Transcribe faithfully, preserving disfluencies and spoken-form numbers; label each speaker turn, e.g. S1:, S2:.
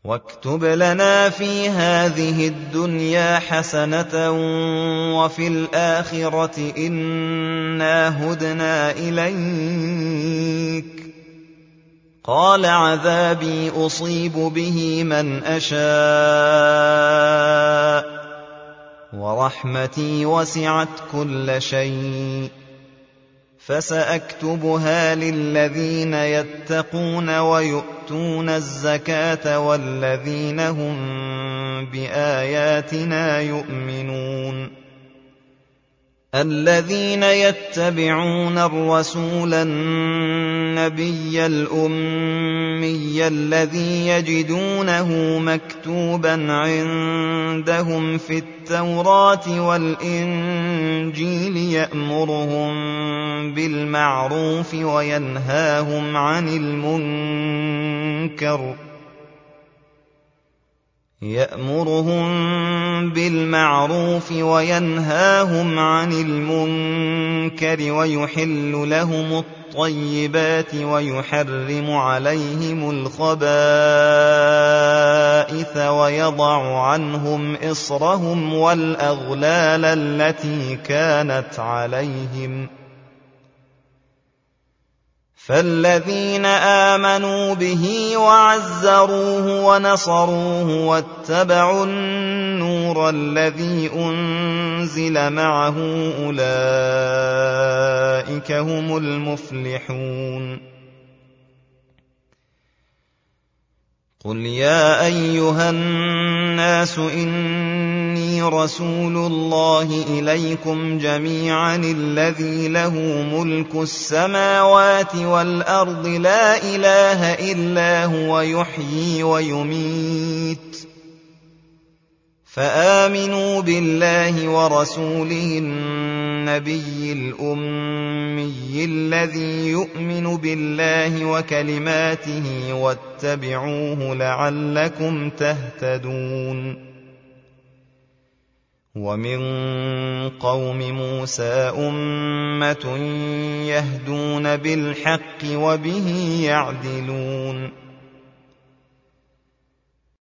S1: واكتب لنا في هذه الدنيا حسنة وفي الآخرة إنا هدنا إليك. قال عذابي أصيب به من أشاء ورحمتي وسعت كل شيء فسأكتبها للذين يتقون ويؤتون الزكاة والذين هم بآياتنا يؤمنون. الذين يتبعون الرسول النبي الأمي الذي يجدونه مكتوبا عندهم في التوراة والإنجيل يأمرهم بالمعروف وينهاهم عن المنكر يأمرهم بالمعروف وينهاهم عن المنكر ويحل لهم الطيبات ويحرم عليهم الخبائث ويضع عنهم إصرهم والأغلال التي كانت عليهم. فالذين آمنوا به وعزروه ونصروه واتبعوا النور الذي أنزل معه أولئك هم المفلحون. قل يا أيها الناس إني رسول الله إليكم جميعا الذي له ملك السماوات والأرض لا إله إلا هو يحيي ويميت فآمنوا بالله ورسوله النبي الأمي الذي يؤمن بالله وكلماته واتبعوه لعلكم تهتدون. ومن قوم موسى أمة يهدون بالحق وبه يعدلون.